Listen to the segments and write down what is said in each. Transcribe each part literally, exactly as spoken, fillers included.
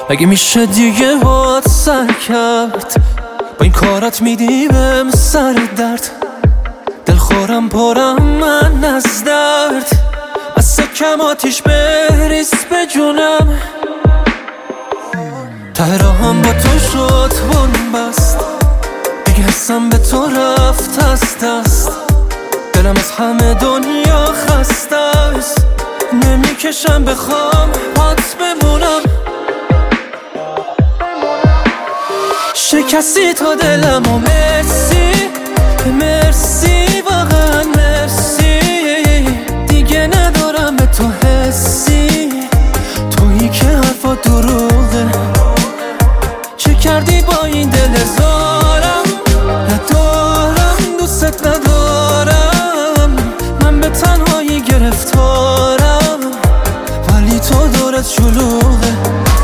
اگه میشه دیگه باد سر کرد، با این کارت میدیم سر درد. دلخورم پرم من از درد، از سکم آتیش بریز به جونم. ته راهم با تو شد بنبست، دیگه حسم به تو رفت از دست. دلم از همه دنیا خسته است، نمیکشم بخوام پات بمونم. شکستی تا دلم و مرسی مرسی واقعا مرسی. دیگه ندارم به تو حسی، تویی که حرفا دروغه. چه کردی با این دل زارم؟ ندارم دوست ندارم، من به تنهایی گرفتارم، ولی تو دورت شلوغه.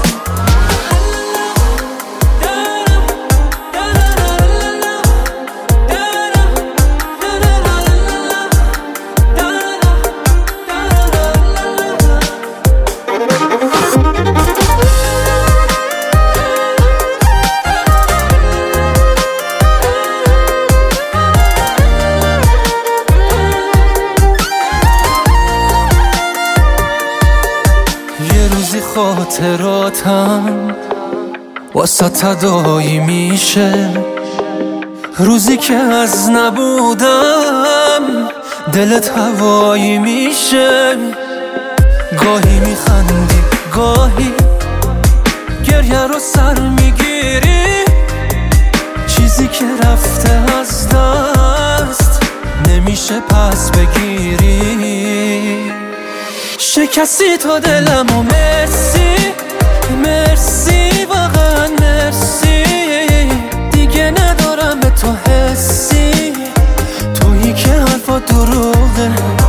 خاطراتم واسه تدایی میشه، روزی که از نبودم دلت هوایی میشه. گاهی میخندی گاهی گریه رو سر میگیری، چیزی که رفته از دست نمیشه پس بگیری. شکستی تا دلم و مرسی مرسی واقعا مرسی. دیگه ندارم به تو حسی، تویی که حرفا دروغه.